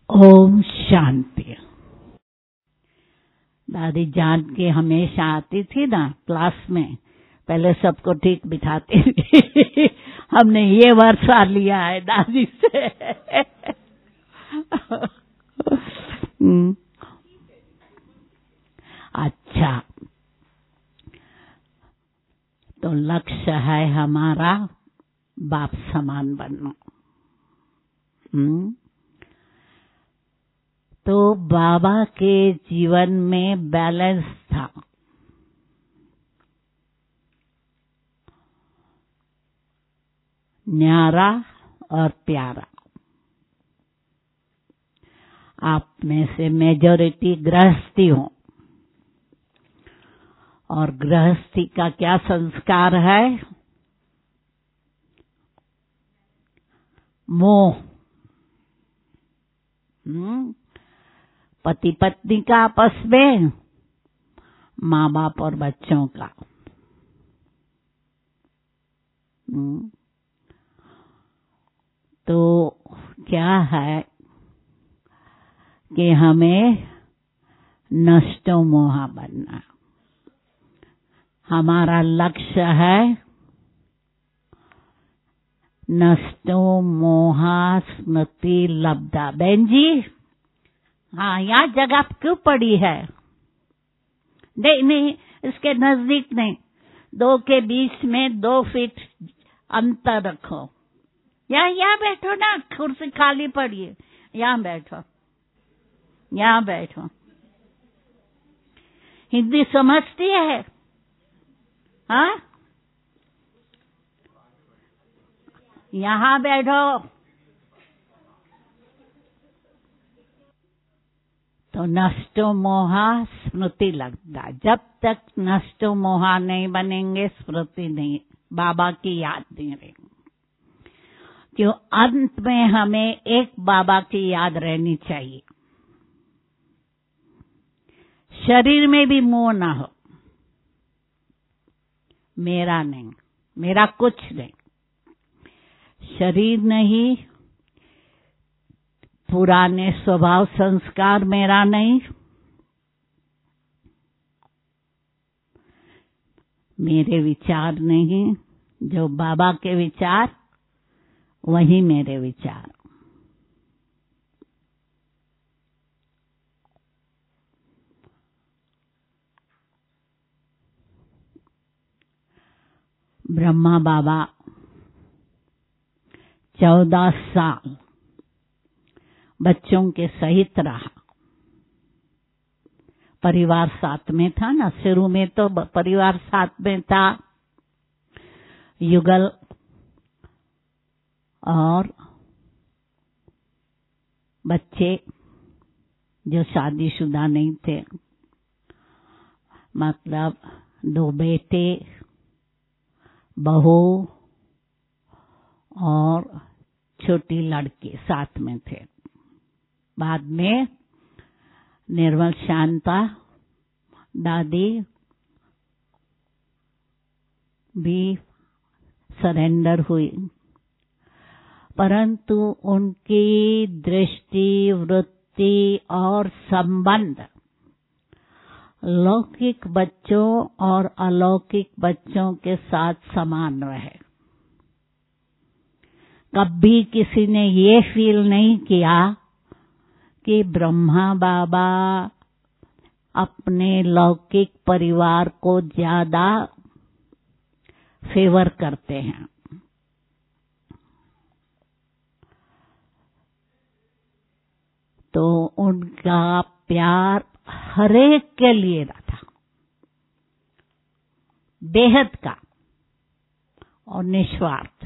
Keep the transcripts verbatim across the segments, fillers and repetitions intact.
ओम शांति। दादी जान के हमेशा आती थी ना क्लास में, पहले सबको ठीक बिठाती थी। हमने ये वर्षा लिया है दादी से। अच्छा, तो लक्ष्य है हमारा बाप समान बनना। हम्म तो बाबा के जीवन में बैलेंस था। न्यारा और प्यारा। आप में से मेजॉरिटी गृहस्थी हो, और गृहस्थी का क्या संस्कार है? मोह। हम्म पति पत्नी का आपस में, माँ बाप और बच्चों का। तो क्या है कि हमें नष्टो मोहा बनना। हमारा लक्ष्य है नष्टो मोहा स्मृति लब्धा। बहन जी, हाँ, यहाँ जगह क्यों पड़ी है? नहीं नहीं, इसके नजदीक नहीं, दो के बीच में दो फीट अंतर रखो। यहाँ यहाँ बैठो ना, कुर्सी खाली पड़ी है, यहाँ बैठो, यहाँ बैठो। हिंदी समझती है? हाँ, यहाँ बैठो। तो नष्टो मोहा स्मृति लगता। जब तक नष्टो मोहा नहीं बनेंगे, स्मृति नहीं, बाबा की याद नहीं रहेगी। क्यों? अंत में हमें एक बाबा की याद रहनी चाहिए। शरीर में भी मोह ना हो, मेरा नहीं, मेरा कुछ नहीं। शरीर नहीं, पुराने स्वभाव संस्कार मेरा नहीं, मेरे विचार नहीं, जो बाबा के विचार वही मेरे विचार। ब्रह्मा बाबा चौदह साल बच्चों के सहित रहा। परिवार साथ में था ना, शुरू में तो परिवार साथ में था। युगल और बच्चे जो शादीशुदा नहीं थे, मतलब दो बेटे, बहू और छोटी लड़की साथ में थे। बाद में निर्मल शांता दादी भी सरेंडर हुई, परंतु उनकी दृष्टि, वृत्ति और संबंध लौकिक बच्चों और अलौकिक बच्चों के साथ समान रहे। कभी किसी ने ये फील नहीं किया कि ब्रह्मा बाबा अपने लौकिक परिवार को ज्यादा फेवर करते हैं। तो उनका प्यार हरेक के लिए था, बेहद का और निस्वार्थ।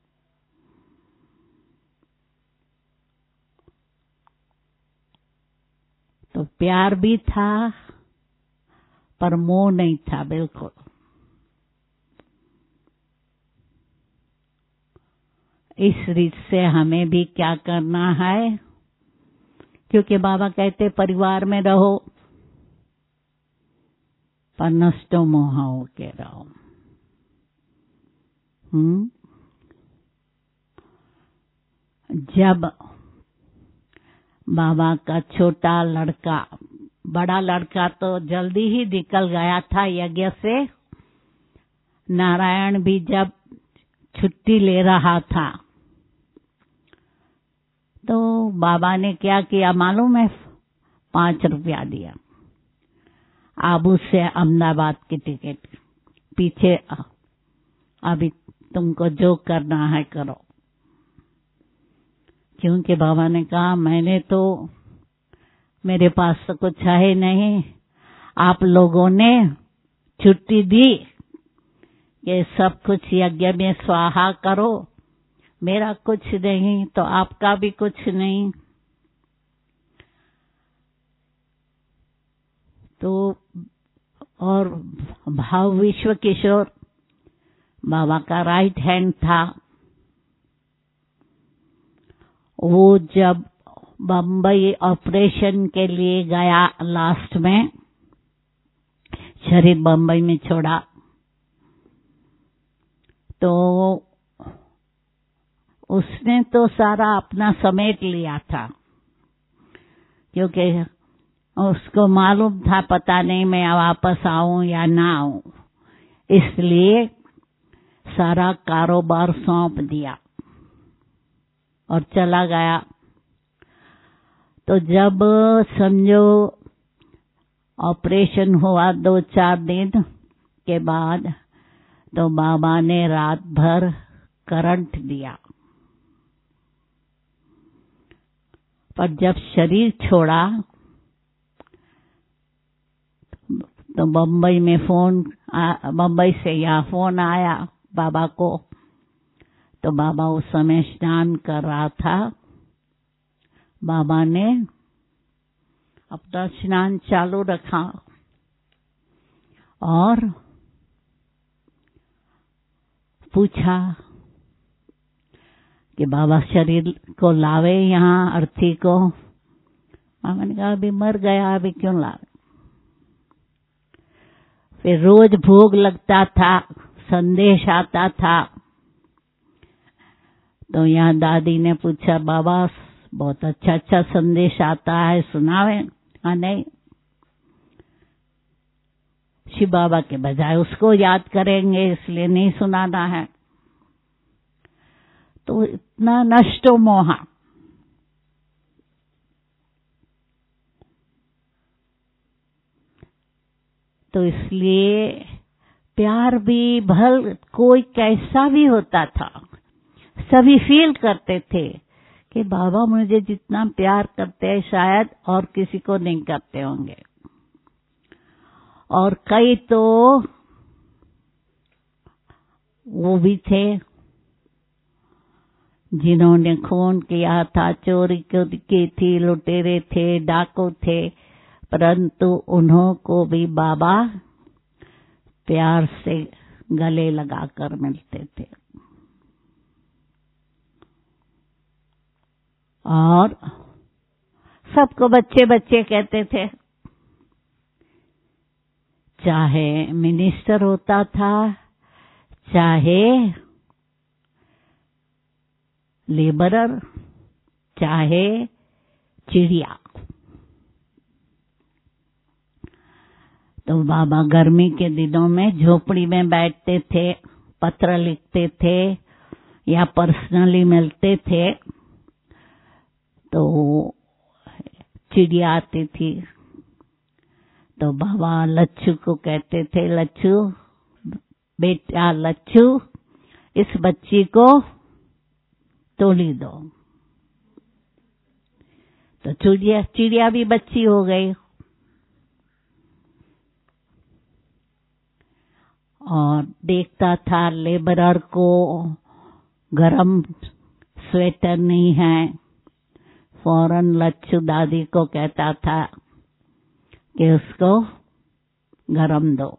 तो प्यार भी था, पर मोह नहीं था बिल्कुल। इस रीत से हमें भी क्या करना है, क्योंकि बाबा कहते परिवार में रहो पर नष्टो मोह के रहो। हम्म जब बाबा का छोटा लड़का, बड़ा लड़का तो जल्दी ही निकल गया था यज्ञ से। नारायण भी जब छुट्टी ले रहा था तो बाबा ने क्या किया मालूम है? पांच रुपया दिया, आबू से अहमदाबाद की टिकट, पीछे अभी तुमको जो करना है करो। क्योंकि बाबा ने कहा मैंने तो, मेरे पास तो कुछ है नहीं, आप लोगों ने छुट्टी दी कि सब कुछ यज्ञ में स्वाहा करो, मेरा कुछ नहीं तो आपका भी कुछ नहीं। तो और भाव विश्व किशोर बाबा का राइट हैंड था। वो जब बम्बई ऑपरेशन के लिए गया, लास्ट में शरीर बम्बई में छोड़ा, तो उसने तो सारा अपना समेट लिया था, क्योंकि उसको मालूम था पता नहीं मैं वापस आऊं या ना आऊं, इसलिए सारा कारोबार सौंप दिया और चला गया। तो जब समझो ऑपरेशन हुआ दो चार दिन के बाद, तो बाबा ने रात भर करंट दिया, पर जब शरीर छोड़ा तो बम्बई में फोन, बम्बई से यहाँ फोन आया बाबा को। तो बाबा उस समय स्नान कर रहा था। बाबा ने अपना स्नान चालू रखा और पूछा कि बाबा शरीर को लावे यहाँ अर्थी को। बाबा ने कहा अभी मर गया, अभी क्यों लावे। फिर रोज भोग लगता था, संदेश आता था। तो यहाँ दादी ने पूछा बाबा बहुत अच्छा अच्छा संदेश आता है, सुनावे। हाँ नहीं, शिव बाबा के बजाय उसको याद करेंगे इसलिए नहीं सुनाना है। तो इतना नष्टो मोहा। तो इसलिए प्यार भी भल कोई कैसा भी होता था, सभी फील करते थे कि बाबा मुझे जितना प्यार करते हैं शायद और किसी को नहीं करते होंगे। और कई तो वो भी थे जिन्होंने खून किया था, चोरी की थी, लुटेरे थे, डाकू थे, परंतु उन्हों को भी बाबा प्यार से गले लगाकर मिलते थे। और सबको बच्चे बच्चे कहते थे, चाहे मिनिस्टर होता था, चाहे लेबरर, चाहे चिड़िया। तो बाबा गर्मी के दिनों में झोपड़ी में बैठते थे, पत्र लिखते थे या पर्सनली मिलते थे। तो चिड़िया आती थी तो बाबा लच्छू को कहते थे, लच्छू बेटा लच्छू इस बच्ची को तोली दो। तो चिड़िया चिड़िया भी बच्ची हो गई। और देखता था लेबरर को गरम स्वेटर नहीं है, फौरन लच्छू दादी को कहता था कि उसको गरम दो।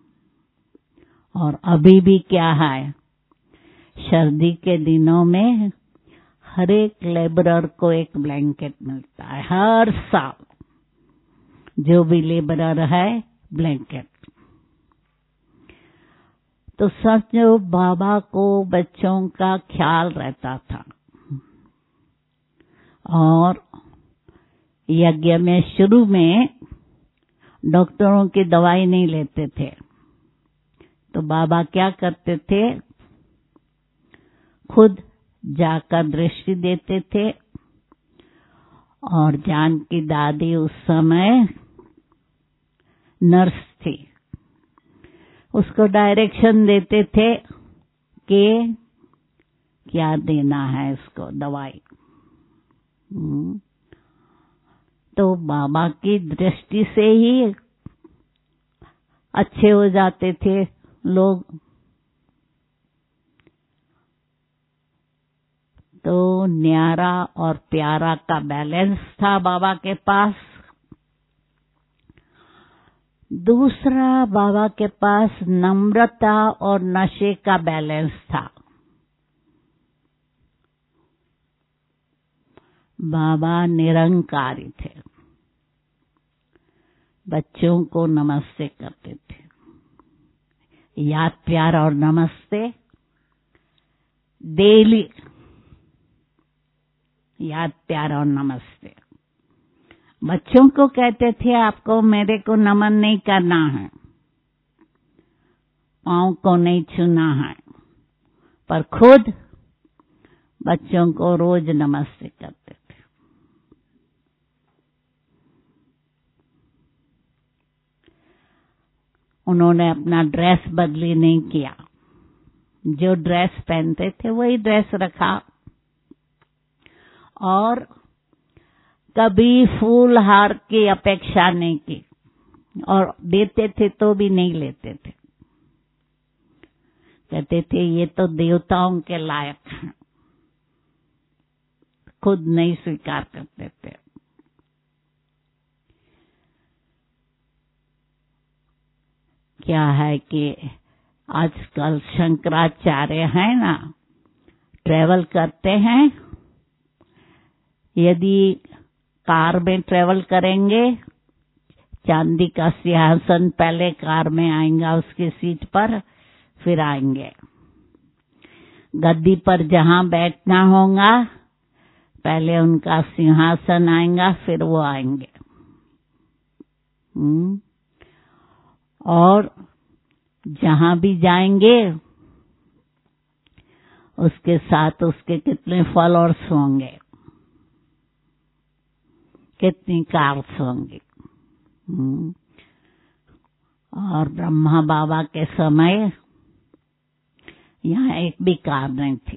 और अभी भी क्या है, सर्दी के दिनों में हर एक लेबरर को एक ब्लैंकेट मिलता है, हर साल जो भी लेबरर है ब्लैंकेट। तो समझो बाबा को बच्चों का ख्याल रहता था। और यज्ञ में शुरू में डॉक्टरों की दवाई नहीं लेते थे, तो बाबा क्या करते थे, खुद जाकर दृष्टि देते थे। और जानकी दादी उस समय नर्स थी, उसको डायरेक्शन देते थे कि क्या देना है इसको दवाई। तो बाबा की दृष्टि से ही अच्छे हो जाते थे लोग। तो न्यारा और प्यारा का बैलेंस था बाबा के पास। दूसरा, बाबा के पास नम्रता और नशे का बैलेंस था। बाबा निरंकारी थे, बच्चों को नमस्ते करते थे, याद प्यार और नमस्ते डेली, याद प्यार और नमस्ते। बच्चों को कहते थे आपको मेरे को नमन नहीं करना है, पांव को नहीं छूना है, पर खुद बच्चों को रोज नमस्ते करते थे। उन्होंने अपना ड्रेस बदली नहीं किया, जो ड्रेस पहनते थे वही ड्रेस रखा। और कभी फूल हार की अपेक्षा नहीं की, और देते थे तो भी नहीं लेते थे। कहते थे ये तो देवताओं के लायक हैं, खुद नहीं स्वीकार करते थे। क्या है कि आजकल शंकराचार्य है ना, ट्रेवल करते हैं, यदि कार में ट्रेवल करेंगे, चांदी का सिंहासन पहले कार में आएगा, उसकी सीट पर फिर आएंगे। गद्दी पर जहां बैठना होगा पहले उनका सिंहासन आएगा, फिर वो आएंगे। हम्म और जहां भी जाएंगे उसके साथ उसके कितने फॉलोअर्स होंगे, कितनी कार्स होंगी। और ब्रह्मा बाबा के समय यहाँ एक भी कार नहीं थी।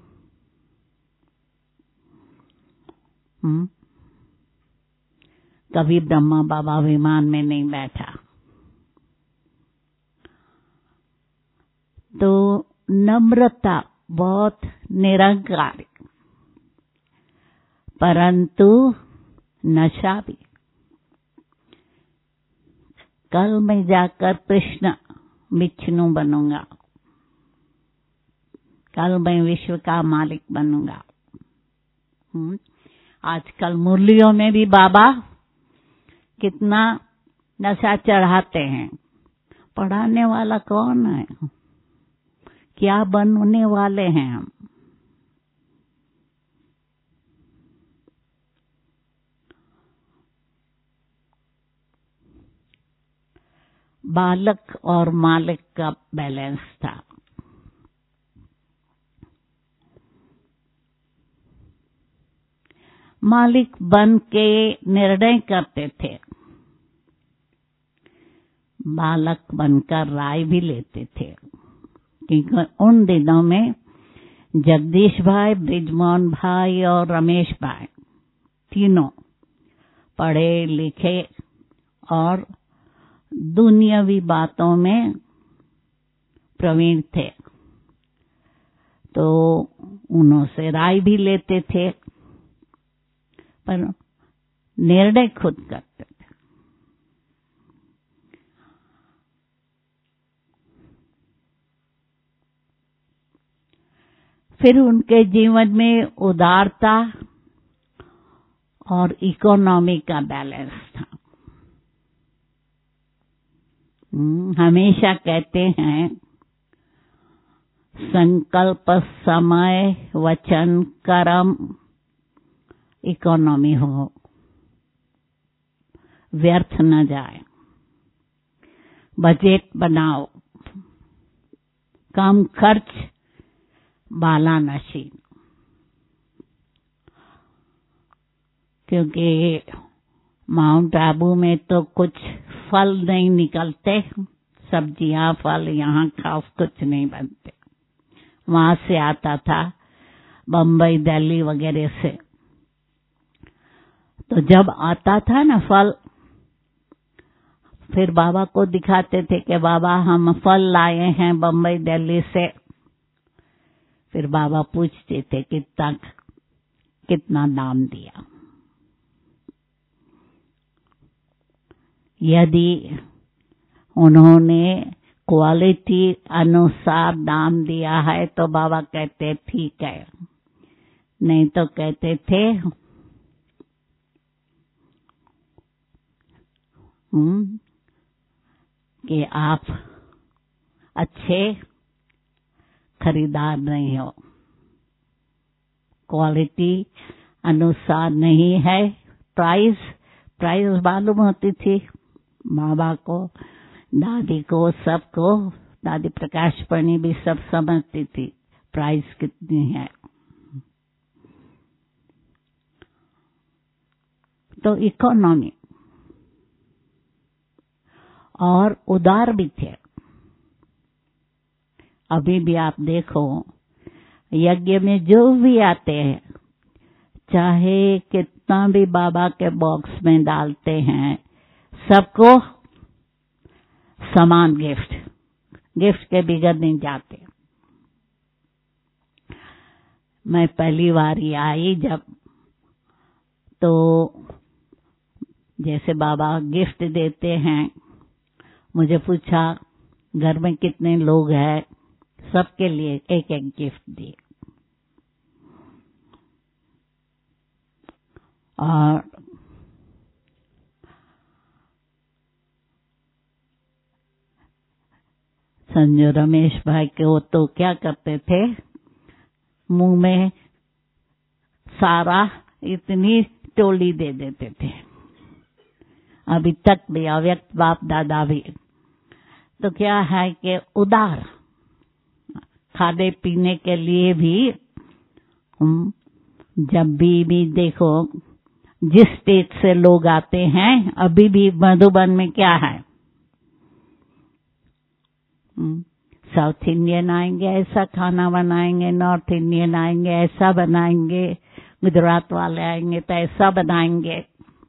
हुँ? कभी ब्रह्मा बाबा विमान में नहीं बैठा। तो नम्रता बहुत निरंकारी, परंतु नशा भी। कल मैं जाकर कृष्ण विष्णु बनूंगा, कल मैं विश्व का मालिक बनूंगा। आजकल मुरलियों में भी बाबा कितना नशा चढ़ाते हैं। पढ़ाने वाला कौन है? क्या बनने वाले हैं हम? बालक और मालिक का बैलेंस था। मालिक बन के निर्णय करते थे, बालक बनकर राय भी लेते थे। क्योंकि उन दिनों में जगदीश भाई, ब्रिजमोहन भाई और रमेश भाई तीनों पढ़े लिखे और दुनियावी बातों में प्रवीण थे, तो उनसे राय भी लेते थे, पर निर्णय खुद करते थे। फिर उनके जीवन में उदारता और इकोनॉमी का बैलेंस था। हमेशा कहते हैं संकल्प, समय, वचन, कर्म, इकोनॉमी हो। व्यर्थ न जाए। बजट बनाओ, कम खर्च, बाला नशीन। क्योंकि माउंट आबू में तो कुछ फल नहीं निकलते, सब्जियां फल यहाँ खास कुछ नहीं बनते। वहां से आता था, बम्बई दिल्ली वगैरह से। तो जब आता था ना फल, फिर बाबा को दिखाते थे कि बाबा हम फल लाए हैं बम्बई दिल्ली से। फिर बाबा पूछते थे कितना कितना दाम दिया। यदि उन्होंने क्वालिटी अनुसार दाम दिया है तो बाबा कहते ठीक है, नहीं तो कहते थे हम्म कि आप अच्छे खरीदार नहीं हो, क्वालिटी अनुसार नहीं है। प्राइस प्राइस मालूम होती थी बाबा को, दादी को, सबको। दादी प्रकाश पढ़नी भी सब समझती थी प्राइस कितनी है। तो इकोनॉमी और उदार भी थे। अभी भी आप देखो यज्ञ में जो भी आते हैं, चाहे कितना भी बाबा के बॉक्स में डालते हैं, सबको समान गिफ्ट गिफ्ट के बिगड़ नहीं जाते। मैं पहली बार ही आई जब, तो जैसे बाबा गिफ्ट देते हैं, मुझे पूछा घर में कितने लोग हैं, सबके लिए एक एक गिफ्ट दिए। और संजय रमेश भाई के वो तो क्या करते थे, मुंह में सारा इतनी टोली दे देते थे। अभी तक भी अव्यक्त बाप दादा भी। तो क्या है कि उदार, खाने पीने के लिए भी हम जब भी भी देखो जिस स्टेट से लोग आते हैं, अभी भी मधुबन में क्या है, साउथ इंडियन आएंगे ऐसा खाना बनाएंगे, नॉर्थ इंडियन आएंगे ऐसा बनाएंगे, गुजरात वाले आएंगे तो ऐसा बनाएंगे,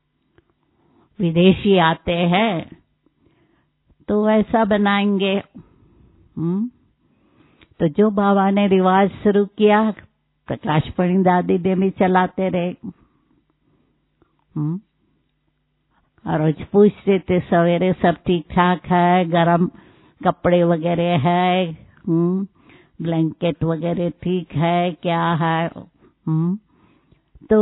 विदेशी आते हैं तो ऐसा बनाएंगे। हम्म तो जो बाबा ने रिवाज शुरू किया, प्रकाश पढ़ी दादी ने भी चलाते रहे। हम्म और रोज पूछते थे सवेरे सब ठीक ठाक है, गरम कपड़े वगैरह है, हम्म ब्लैंकेट वगैरह ठीक है क्या है। हम्म तो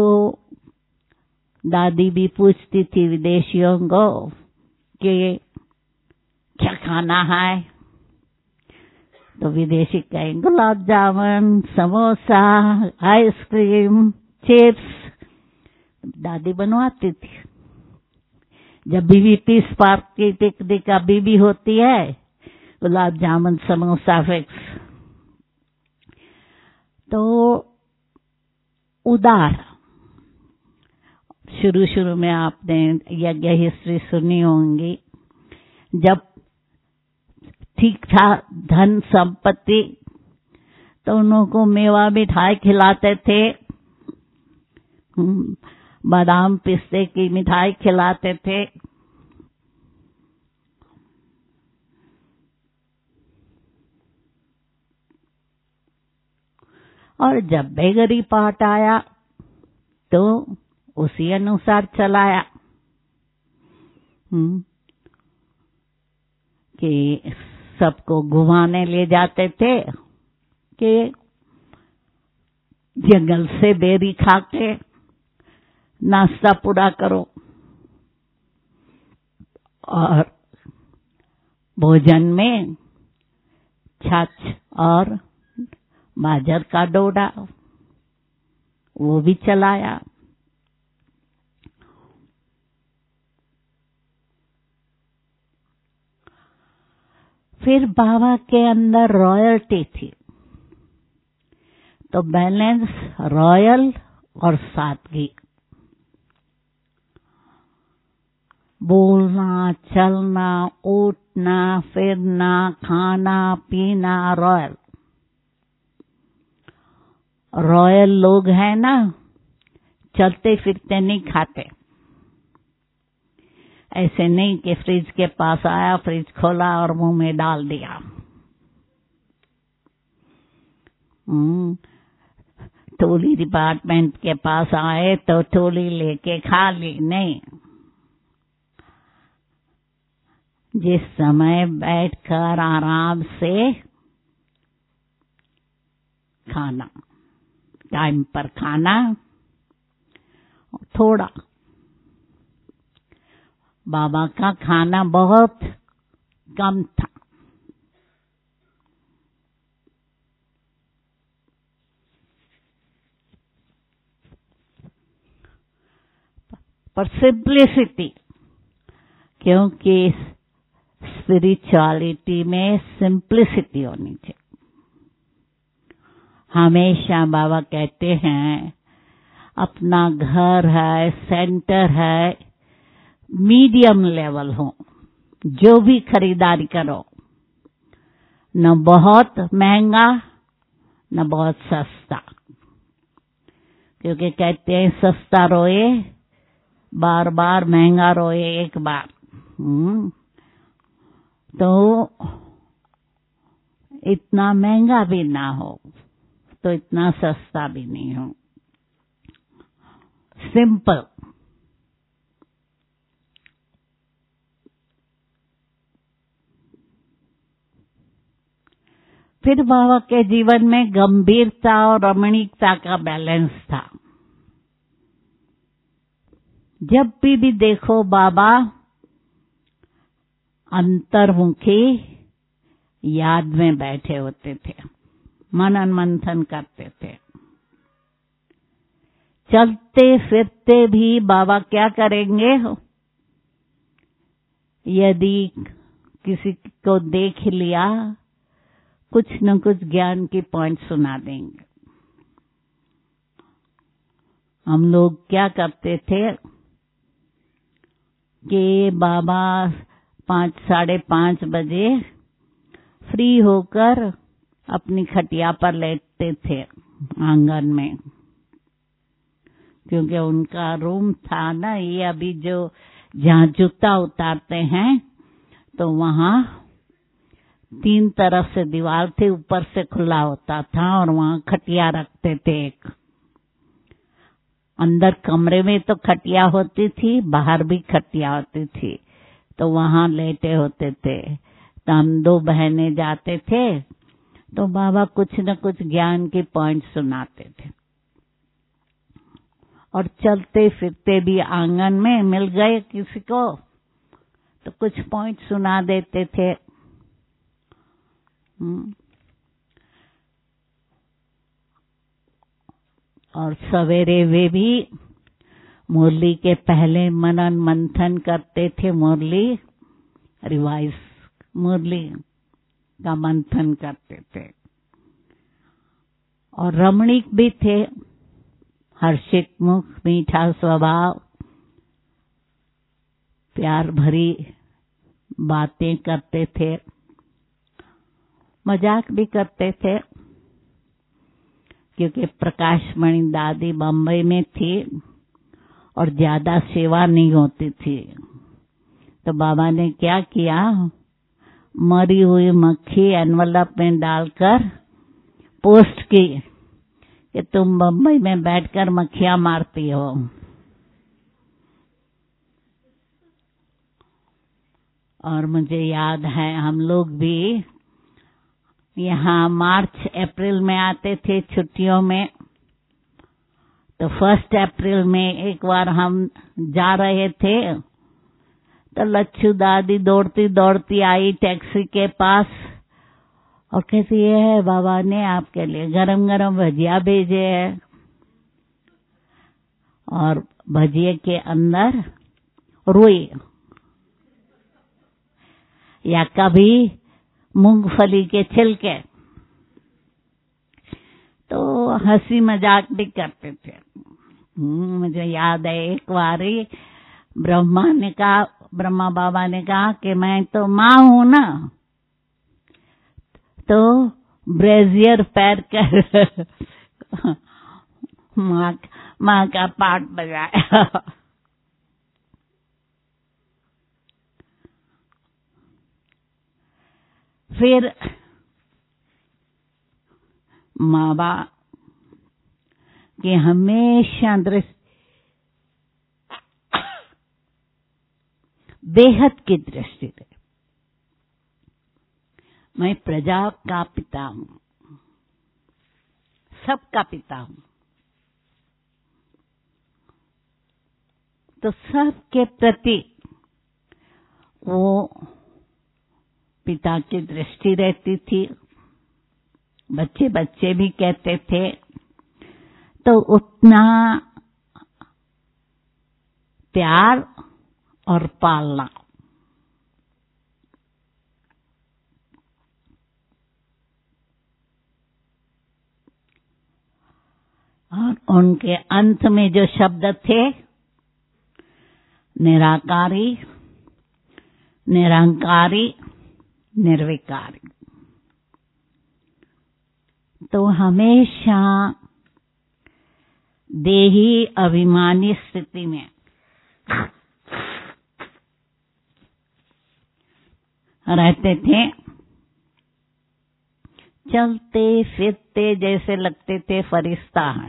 दादी भी पूछती थी विदेशियों को कि क्या खाना है, तो विदेशी कहें गुलाब जामुन, समोसा, आइसक्रीम, चिप्स। दादी बनवाती थी। जब भी पीस पार्क की पिकनिक अभी भी होती है, गुलाब जामुन समोसा फिक्स। तो उदार, शुरू शुरू में आपने यज्ञ हिस्ट्री सुनी होंगी, जब ठीक था धन संपत्ति तो उन्हों को मेवा मिठाई खिलाते थे, बादाम पिस्ते की मिठाई खिलाते थे। और जब बेगरी पाठ आया तो उसी अनुसार चलाया। हम्म कि सबको घुमाने ले जाते थे कि जंगल से बेरी खा के नाश्ता पूरा करो, और भोजन में छाछ और बाजर का डोडा वो भी चलाया। फिर बाबा के अंदर रॉयल्टी थी, तो बैलेंस रॉयल और सादगी, बोलना, चलना, उठना, फिरना, खाना पीना रॉयल। रॉयल लोग हैं ना, चलते फिरते नहीं खाते। ऐसे नहीं कि फ्रिज के पास आया, फ्रिज खोला और मुंह में डाल दिया। हम्म टोली डिपार्टमेंट के पास आए तो टोली लेके खा ली, नहीं। जिस समय बैठकर आराम से खाना, टाइम पर खाना, थोड़ा। बाबा का खाना बहुत कम था। पर सिंप्लिसिटी, क्योंकि स्पिरिचुअलिटी में सिंप्लिसिटी होनी चाहिए। हमेशा बाबा कहते हैं अपना घर है, सेंटर है, मीडियम लेवल हो, जो भी खरीदारी करो, न बहुत महंगा न बहुत सस्ता, क्योंकि कहते हैं सस्ता रोए बार बार, महंगा रोए एक बार। हम्म तो इतना महंगा भी ना हो तो इतना सस्ता भी नहीं हो, सिंपल। फिर बाबा के जीवन में गंभीरता और रमणीकता का बैलेंस था। जब भी भी देखो बाबा अंतर्मुखी याद में बैठे होते थे, मनन मंथन करते थे। चलते फिरते भी बाबा क्या करेंगे, यदि किसी को देख लिया कुछ न कुछ ज्ञान की पॉइंट सुना देंगे। हम लोग क्या करते थे कि बाबा पांच साढ़े पांच बजे फ्री होकर अपनी खटिया पर लेटते थे आंगन में, क्योंकि उनका रूम था ना, ये अभी जो जहाँ जूता उतारते हैं तो वहाँ तीन तरफ से दीवार थे, ऊपर से खुला होता था और वहाँ खटिया रखते थे एक। अंदर कमरे में तो खटिया होती थी, बाहर भी खटिया होती थी, तो वहाँ लेटे होते थे। तो हम दो बहनें जाते थे तो बाबा कुछ न कुछ ज्ञान के पॉइंट सुनाते थे। और चलते फिरते भी आंगन में मिल गए किसी को तो कुछ पॉइंट सुना देते थे। और सवेरे वे भी मुरली के पहले मनन मंथन करते थे, मुरली रिवाइज, मुरली का मंथन करते थे। और रमणीक भी थे, हर्षित मुख, मीठा स्वभाव, प्यार भरी बातें करते थे, मजाक भी करते थे। क्योंकि प्रकाशमणि दादी बम्बई में थी और ज्यादा सेवा नहीं होती थी, तो बाबा ने क्या किया, मरी हुई मक्खी एनवलप में डालकर पोस्ट की कि तुम बम्बई में बैठकर मक्खियां मारती हो। और मुझे याद है हम लोग भी यहाँ मार्च अप्रैल में आते थे छुट्टियों में, तो फर्स्ट अप्रैल में एक बार हम जा रहे थे तो लच्छू दादी दौड़ती दौड़ती आई टैक्सी के पास और कहती है बाबा ने आपके लिए गरम गरम भजिया भेजे हैं। और भजिए के अंदर रुई, या कभी मूंगफली के छिलके। तो हंसी मजाक भी करते थे। मुझे याद है एक बारी ब्रह्मा ने कहा, ब्रह्मा बाबा ने कहा कि मैं तो माँ हूं ना, तो ब्रेजियर पैर कर माँ माँ का पाठ बजाया। फिर माँ बाप की हमेशा दृष्टि बेहद की दृष्टि है। मैं प्रजा का पिता हूं, सबका पिता हूं, तो सबके प्रति वो पिता की दृष्टि रहती थी। बच्चे बच्चे भी कहते थे, तो उतना प्यार और पालना। और उनके अंत में जो शब्द थे, निराकारी, निरंकारी, निर्विकारी, तो हमेशा देही अभिमानी स्थिति में रहते थे। चलते फिरते जैसे लगते थे फरिश्ता हैं,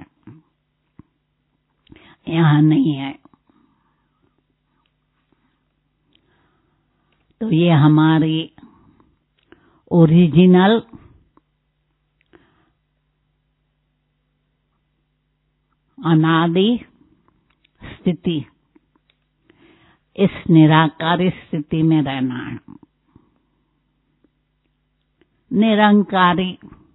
यहाँ नहीं है। तो ये हमारी ओरिजिनल अनादि स्थिति, इस निराकारी स्थिति में रहना है। निरंकारी,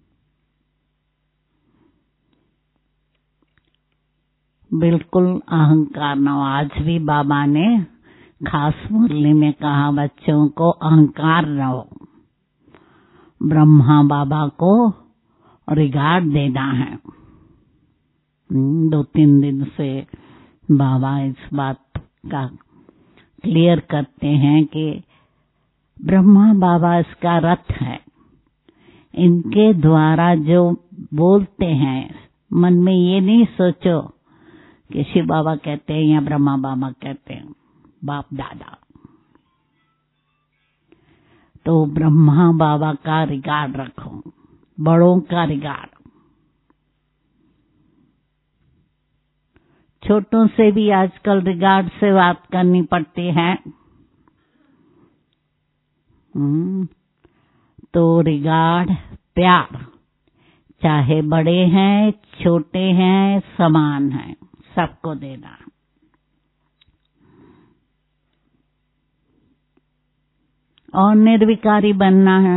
बिल्कुल अहंकार न हो। आज भी बाबा ने खास मुरली में कहा, बच्चों को अहंकार न हो, ब्रह्मा बाबा को रिगार्ड देना है। दो तीन दिन से बाबा इस बात का क्लियर करते हैं कि ब्रह्मा बाबा इसका रथ है। इनके द्वारा जो बोलते हैं, मन में ये नहीं सोचो कि शिव बाबा कहते हैं या ब्रह्मा बाबा कहते हैं, बाप दादा। तो ब्रह्मा बाबा का रिगार्ड रखो, बड़ों का रिगार्ड। छोटों से भी आजकल रिगार्ड से बात करनी पड़ती है। हम्म, तो रिगार्ड, प्यार, चाहे बड़े हैं छोटे हैं समान हैं, सबको देना। और निर्विकारी बनना है,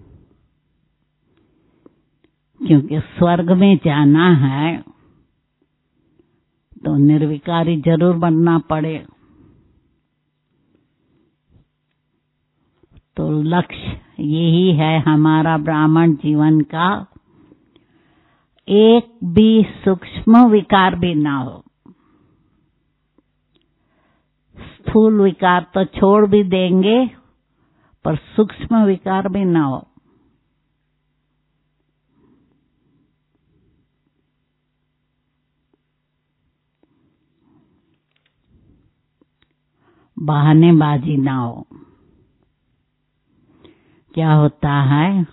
क्योंकि स्वर्ग में जाना है तो निर्विकारी जरूर बनना पड़े। तो लक्ष्य यही है हमारा ब्राह्मण जीवन का, एक भी सूक्ष्म विकार भी ना हो। स्थूल विकार तो छोड़ भी देंगे, पर सूक्ष्म विकार भी ना हो। बहानेबाजी ना हो। क्या होता है,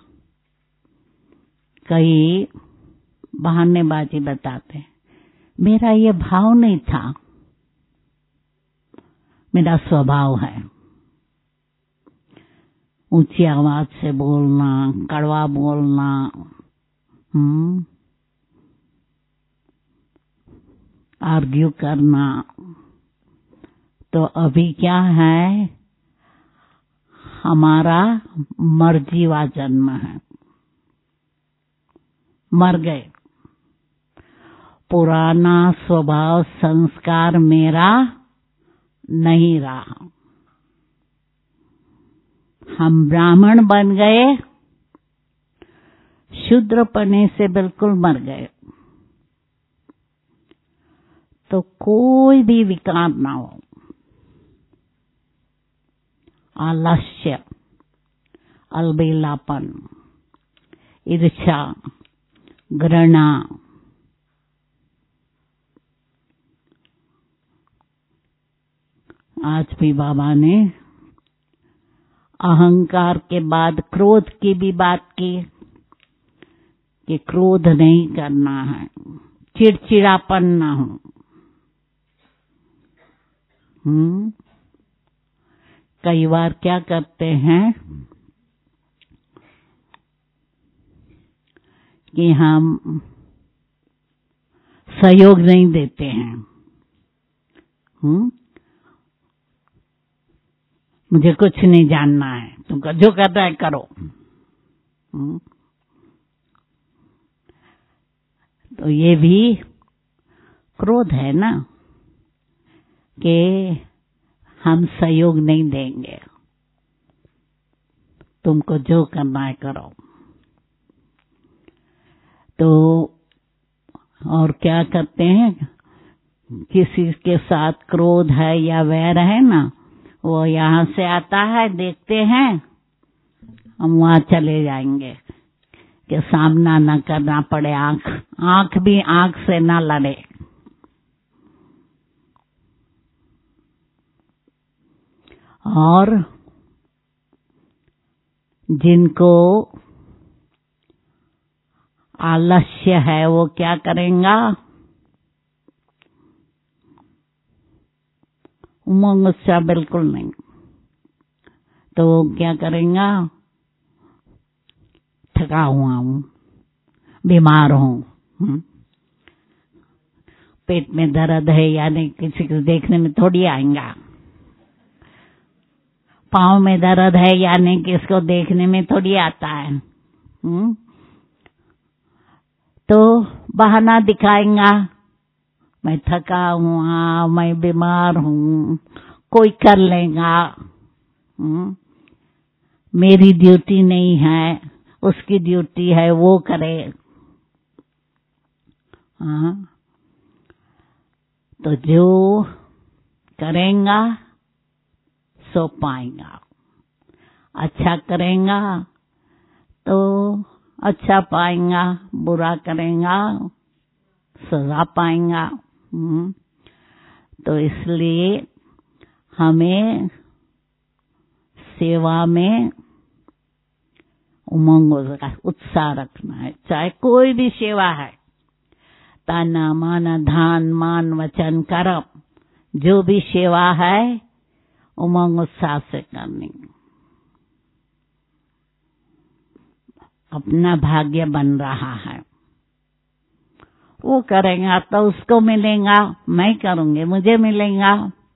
कई बहानेबाजी बताते हैं, मेरा ये भाव नहीं था, मेरा स्वभाव है। ऊंची आवाज से बोलना, कड़वा बोलना, हम्म आर्ग्यू करना। तो अभी क्या है, हमारा मर्जीवा जन्म है, मर गए। पुराना स्वभाव संस्कार मेरा नहीं रहा। हम ब्राह्मण बन गए शूद्र पने से बिल्कुल मर गए तो कोई भी विकार ना हो। आलस्य, अलबेलापन, ईर्ष्या, घृणा, आज भी बाबा ने अहंकार के बाद क्रोध की भी बात की कि क्रोध नहीं करना है, चिड़चिड़ापन ना हो। हम्म कई बार क्या करते हैं कि हम सहयोग नहीं देते हैं। हम्म मुझे कुछ नहीं जानना है, तुम जो करना है करो। हम्म तो ये भी क्रोध है ना कि हम सहयोग नहीं देंगे, तुमको जो करना है करो। तो और क्या करते हैं, किसी के साथ क्रोध है या वैर है ना, वो यहाँ से आता है, देखते हैं, हम वहां चले जाएंगे कि सामना न करना पड़े, आंख आंख भी आंख से ना लड़े। और जिनको आलस्य है वो क्या करेंगा, उमंग उत्साह बिल्कुल नहीं, तो वो क्या करेंगा, थका हुआ हूं, बीमार हूं, पेट में दर्द है या नहीं किसी को देखने में थोड़ी आएगा, पाँव में दर्द है या नहीं किसको देखने में थोड़ी आता है। हुँ? तो बहाना दिखाएगा, मैं थका हुआ, मैं बीमार हूँ, कोई कर लेगा, हुँ? मेरी ड्यूटी नहीं है, उसकी ड्यूटी है, वो करे। हाँ तो जो करेगा सो पाएगा, अच्छा करेगा तो अच्छा पाएगा, बुरा करेगा सजा पाएगा। तो इसलिए हमें सेवा में उमंग उत्साह रखना है, चाहे कोई भी सेवा है, ताना मान धान मान वचन कर्म, जो भी सेवा है उमंग उत्साह से करनी। अपना भाग्य बन रहा है, वो करेगा तो उसको मिलेगा, मैं करूंगी मुझे मिलेगा।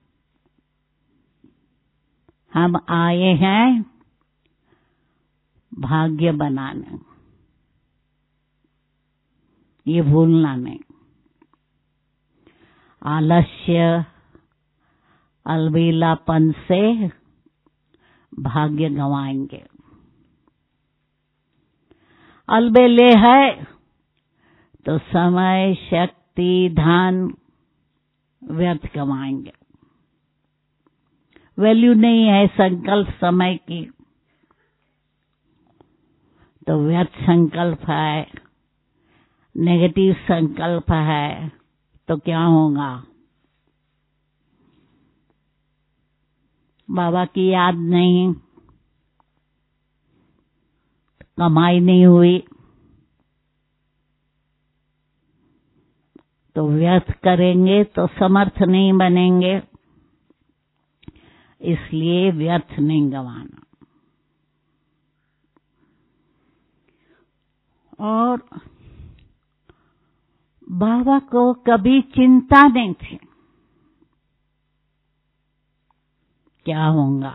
हम आए हैं भाग्य बनाने, ये भूलना नहीं। आलस्य अलबेलापन से भाग्य गंवाएंगे। अलबेले है तो समय शक्ति धन व्यर्थ गंवाएंगे। वैल्यू नहीं है संकल्प समय की तो व्यर्थ संकल्प है, नेगेटिव संकल्प है तो क्या होगा, बाबा की याद नहीं, कमाई नहीं हुई तो व्यर्थ करेंगे तो समर्थ नहीं बनेंगे, इसलिए व्यर्थ नहीं गंवाना। और बाबा को कभी चिंता नहीं थी क्या होगा।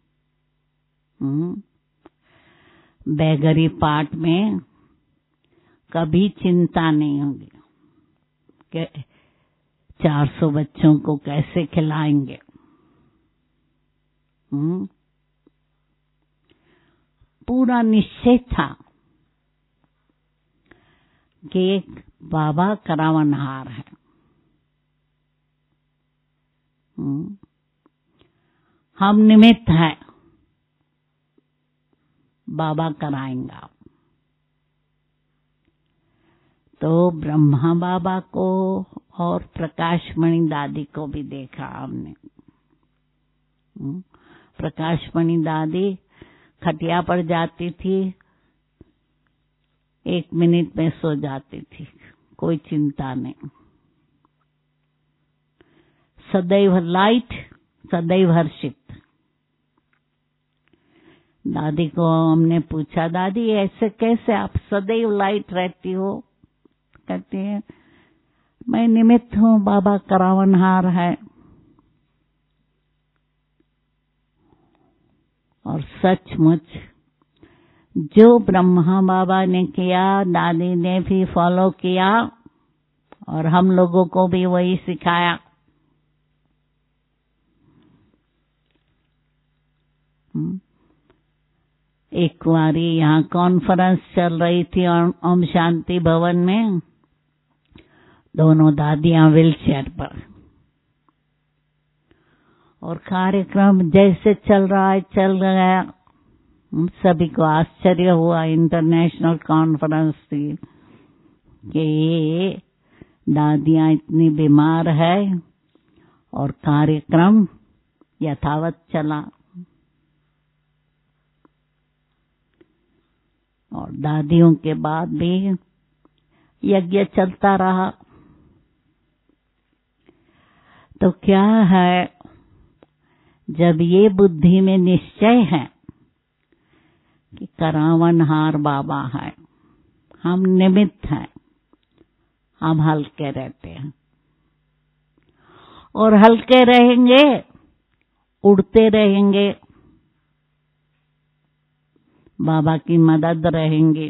बैगरी पाठ में कभी चिंता नहीं होगी कि चार सौ बच्चों को कैसे खिलाएंगे। हुँ? पूरा निश्चय था कि एक बाबा करावनहार है। हम निमित्त हैं, बाबा कराएंगा। तो ब्रह्मा बाबा को और प्रकाशमणि दादी को भी देखा हमने। प्रकाशमणि दादी खटिया पर जाती थी, एक मिनट में सो जाती थी, कोई चिंता नहीं। सदैव लाइट, सदैव हर्षित। दादी को हमने पूछा, दादी ऐसे कैसे आप सदैव लाइट रहती हो? कहती है, मैं निमित्त हूँ, बाबा करावनहार है। और सचमुच जो ब्रह्मा बाबा ने किया, दादी ने भी फॉलो किया और हम लोगों को भी वही सिखाया। एक बारी यहाँ कॉन्फ्रेंस चल रही थी ओम शांति भवन में, दोनों दादियां व्हीलचेयर पर, और कार्यक्रम जैसे चल रहा है चल गया। सभी को आश्चर्य हुआ, इंटरनेशनल कॉन्फ्रेंस थी, कि ये दादियां इतनी बीमार है और कार्यक्रम यथावत चला। और दादियों के बाद भी यज्ञ चलता रहा। तो क्या है, जब ये बुद्धि में निश्चय है कि करावनहार बाबा है, हम निमित्त हैं, हम हल्के रहते हैं और हल्के रहेंगे, उड़ते रहेंगे, बाबा की मदद रहेंगे।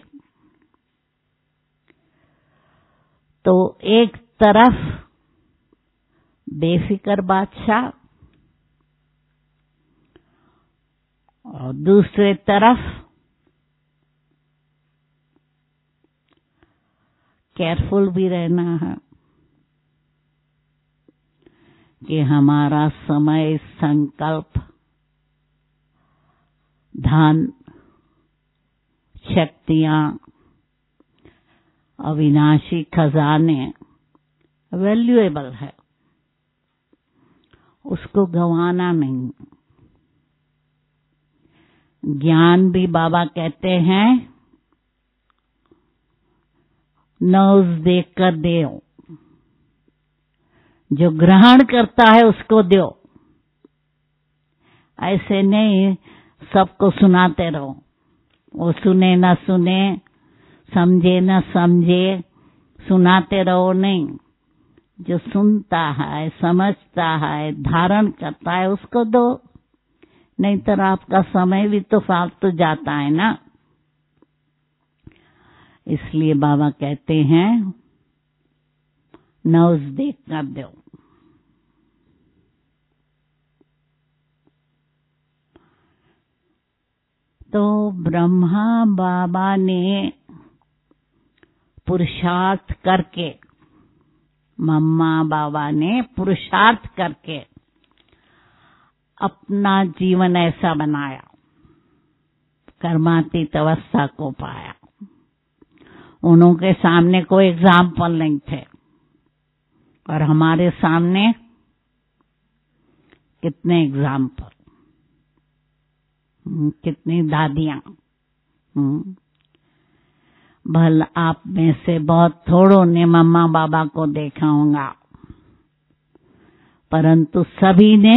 तो एक तरफ बेफिक्र बादशाह और दूसरे तरफ केयरफुल भी रहना है कि हमारा समय, संकल्प, धन, शक्तियां, अविनाशी खजाने वैल्यूएबल है, उसको गंवाना नहीं। ज्ञान भी बाबा कहते हैं नौज देख कर दो, जो ग्रहण करता है उसको दो, ऐसे नहीं सबको सुनाते रहो, वो सुने न सुने, समझे न समझे, सुनाते रहो नहीं। जो सुनता है, समझता है, धारण करता है, उसको दो, नहीं तो आपका समय भी तो फालतू जाता है ना। इसलिए बाबा कहते हैं नौज देख कर दो। तो ब्रह्मा बाबा ने पुरुषार्थ करके, मम्मा बाबा ने पुरुषार्थ करके अपना जीवन ऐसा बनाया, कर्मातीत अवस्था को पाया। उनके सामने कोई एग्जाम्पल नहीं थे, और हमारे सामने कितने एग्जाम्पल, कितनी दादियां। भल आप में से बहुत थोड़ों ने मम्मा बाबा को देखा होगा, परंतु सभी ने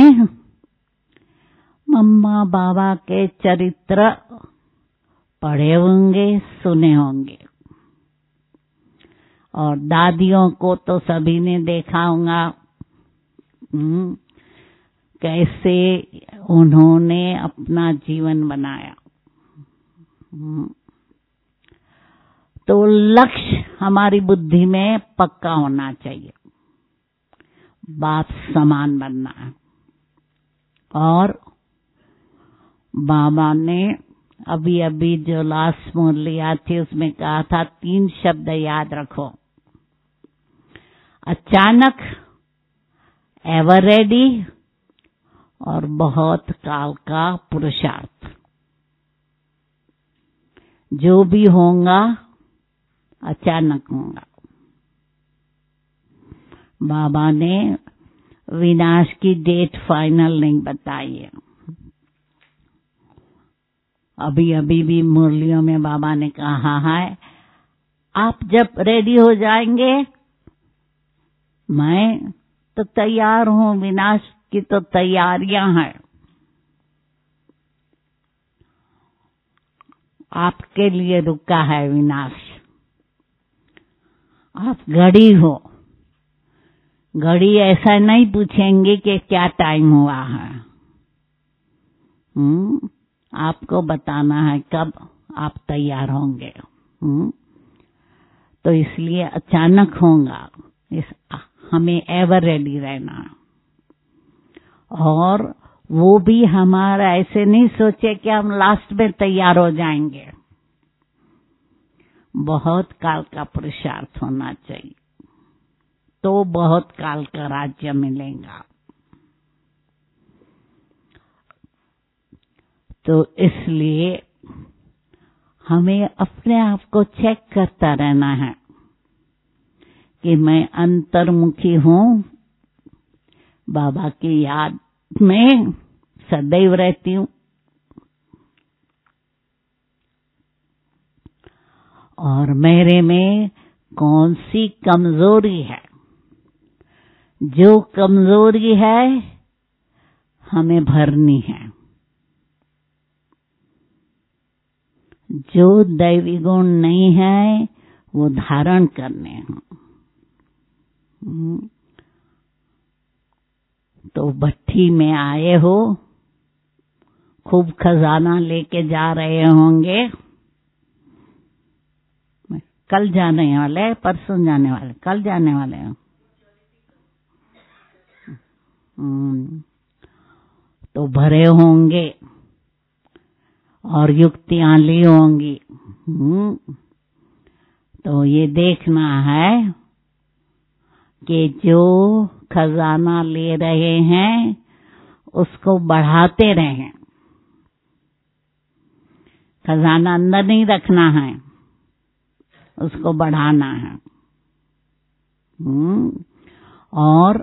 मम्मा बाबा के चरित्र पढ़े होंगे, सुने होंगे। और दादियों को तो सभी ने देखा होगा, कैसे उन्होंने अपना जीवन बनाया। तो लक्ष्य हमारी बुद्धि में पक्का होना चाहिए, बाप समान बनना है। और बाबा ने अभी अभी जो लास्ट मुरली थी उसमें कहा था तीन शब्द याद रखो, अचानक, एवर रेडी और बहुत काल का पुरुषार्थ। जो भी होगा अचानक होगा। बाबा ने विनाश की डेट फाइनल नहीं बताई है। अभी अभी भी मुरलियों में बाबा ने कहा है, आप जब रेडी हो जाएंगे मैं तो तैयार हूं, विनाश की तो तैयारियां हैं। आपके लिए रुका है विनाश। आप घड़ी हो, घड़ी ऐसा नहीं पूछेंगे कि क्या टाइम हुआ है। हम्म आपको बताना है कब आप तैयार होंगे। हम्म तो इसलिए अचानक होगा, इस हमें एवर रेडी रहना। और वो भी हमारा ऐसे नहीं सोचे कि हम लास्ट में तैयार हो जाएंगे। बहुत काल का पुरुषार्थ होना चाहिए, तो बहुत काल का राज्य मिलेगा। तो इसलिए हमें अपने आप को चेक करता रहना है कि मैं अंतर्मुखी हूं, बाबा की याद में सदैव रहती हूं, और मेरे में कौन सी कमजोरी है। जो कमजोरी है हमें भरनी है। जो दैवी गुण नहीं है वो धारण करने हैं। तो भट्ठी में आए हो, खूब खजाना लेके जा रहे होंगे। कल जाने वाले, परसों जाने वाले, कल जाने वाले हो। तो भरे होंगे और युक्तियां ली होंगी। तो ये देखना है कि जो खजाना ले रहे हैं उसको बढ़ाते रहें। खजाना अंदर नहीं रखना है, उसको बढ़ाना है। और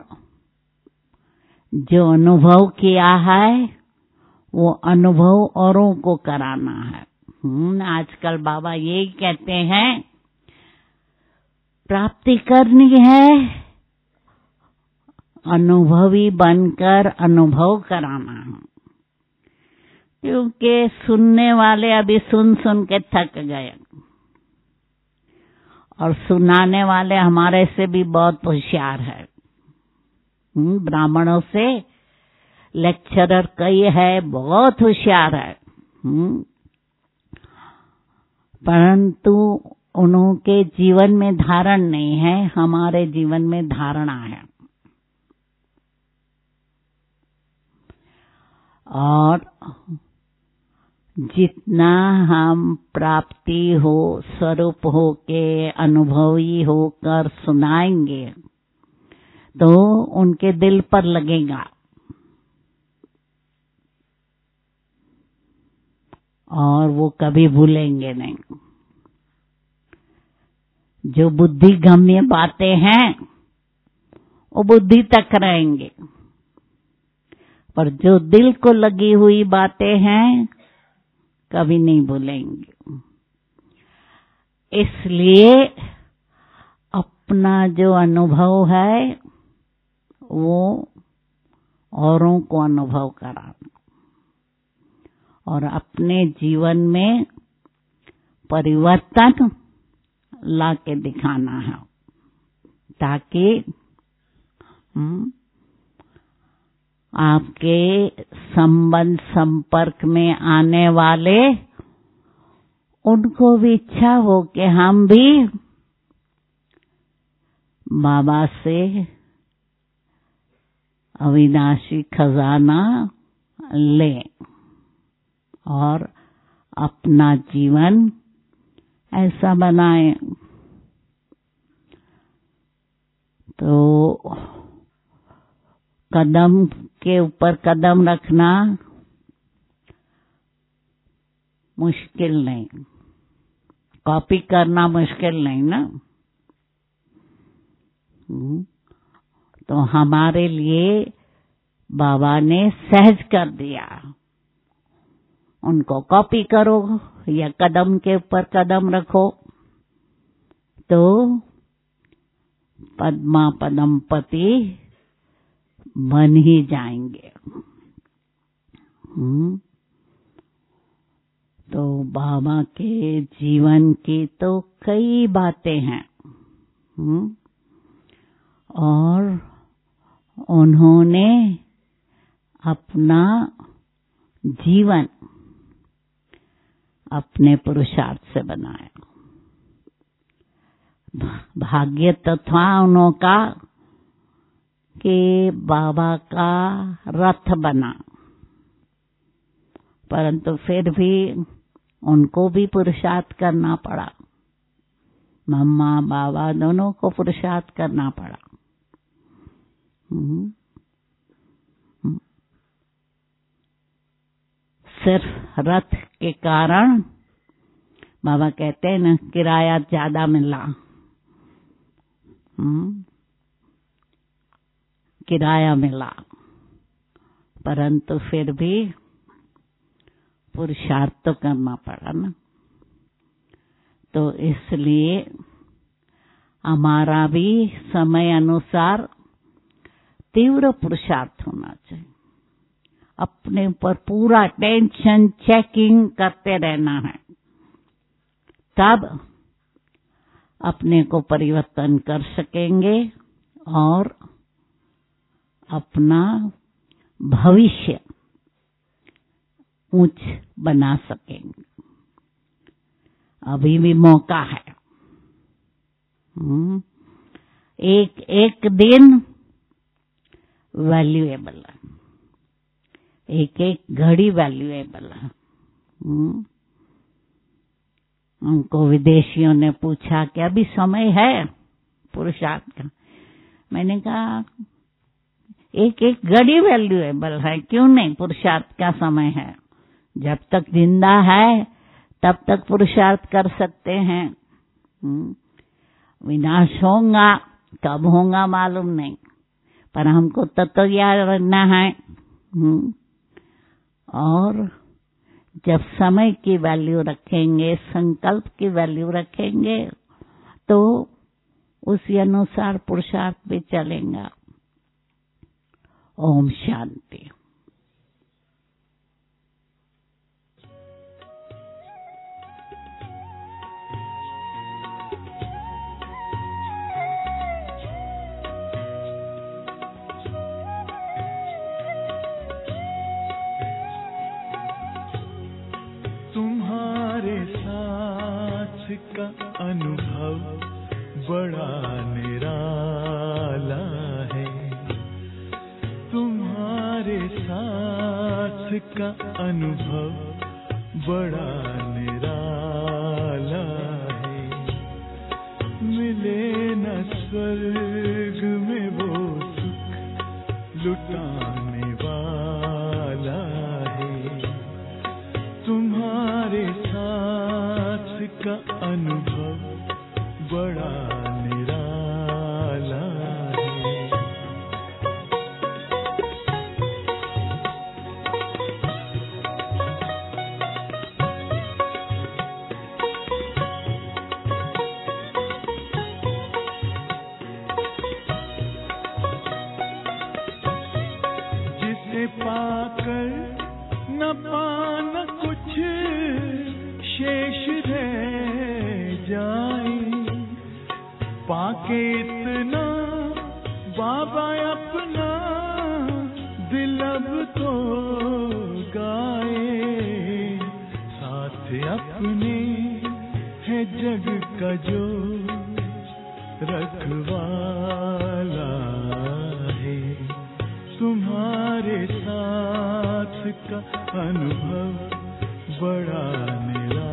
जो अनुभव किया है वो अनुभव औरों को कराना है। आजकल बाबा यही कहते हैं, प्राप्ति करनी है, अनुभवी बनकर अनुभव कराना है। क्योंकि सुनने वाले अभी सुन सुन के थक गए, और सुनाने वाले हमारे से भी बहुत होशियार है। ब्राह्मणों से लेक्चरर कई है, बहुत होशियार है, परंतु उनके जीवन में धारण नहीं है। हमारे जीवन में धारणा है। और जितना हम प्राप्ति हो, स्वरूप हो के अनुभवी होकर सुनाएंगे तो उनके दिल पर लगेगा, और वो कभी भूलेंगे नहीं। जो बुद्धि गम्य बातें हैं वो बुद्धि तक रहेंगे, पर जो दिल को लगी हुई बातें हैं कभी नहीं भूलेंगे। इसलिए अपना जो अनुभव है वो औरों को अनुभव कराना, और अपने जीवन में परिवर्तन ला के दिखाना है, ताकि आपके संबंध संपर्क में आने वाले उनको भी इच्छा हो कि हम भी बाबा से अविनाशी खजाना लें और अपना जीवन ऐसा बनाए। तो कदम के ऊपर कदम रखना मुश्किल नहीं, कॉपी करना मुश्किल नहीं ना। तो हमारे लिए बाबा ने सहज कर दिया, उनको कॉपी करो या कदम के ऊपर कदम रखो तो पद्मा पदमपति बन ही जाएंगे। हम्म तो बाबा के जीवन की तो कई बातें हैं। हम्म और उन्होंने अपना जीवन अपने पुरुषार्थ से बनाया। भाग्य तो था उन्हों का कि बाबा का रथ बना, परंतु फिर भी उनको भी पुरुषार्थ करना पड़ा। मम्मा बाबा दोनों को पुरुषार्थ करना पड़ा। सिर्फ रथ के कारण बाबा कहते हैं ना, किराया ज्यादा मिला। हम्म किराया मिला, परंतु फिर भी पुरुषार्थ तो करना पड़ा ना। तो इसलिए हमारा भी समय अनुसार तीव्र पुरुषार्थ होना चाहिए। अपने ऊपर पूरा टेंशन चेकिंग करते रहना है, तब अपने को परिवर्तन कर सकेंगे और अपना भविष्य ऊंच बना सकेंगे। अभी भी मौका है। एक एक दिन वैल्यूएबल है, एक एक घड़ी वैल्यूएबल है। उनको विदेशियों ने पूछा कि अभी समय है पुरुषार्थ का। मैंने कहा एक एक घड़ी वैल्यूएबल है, क्यों नहीं, पुरुषार्थ का समय है। जब तक जिंदा है तब तक पुरुषार्थ कर सकते हैं। विनाश होगा, कब होगा मालूम नहीं, पर हमको तत्व याद रखना है। और जब समय की वैल्यू रखेंगे, संकल्प की वैल्यू रखेंगे, तो उसी अनुसार पुरुषार्थ भी चलेगा। ओम शांति। तुम्हारे साथ का अनुभव बड़ा निराला है, तुम्हारे साथ का अनुभव बड़ा निराला है। मिले न स्वर्ग में वो सुख लुटाने वाला है, तुम्हारे साथ का अनुभव बड़ा निराला है। जिसे पाकर न पाना कुछ शेष रह जाए, पाके इतना बाबा अपना दिल अब तो गाए। साथ अपने है जग का जो रखवाला है, तुम्हारे साथ का अनुभव बड़ा निराला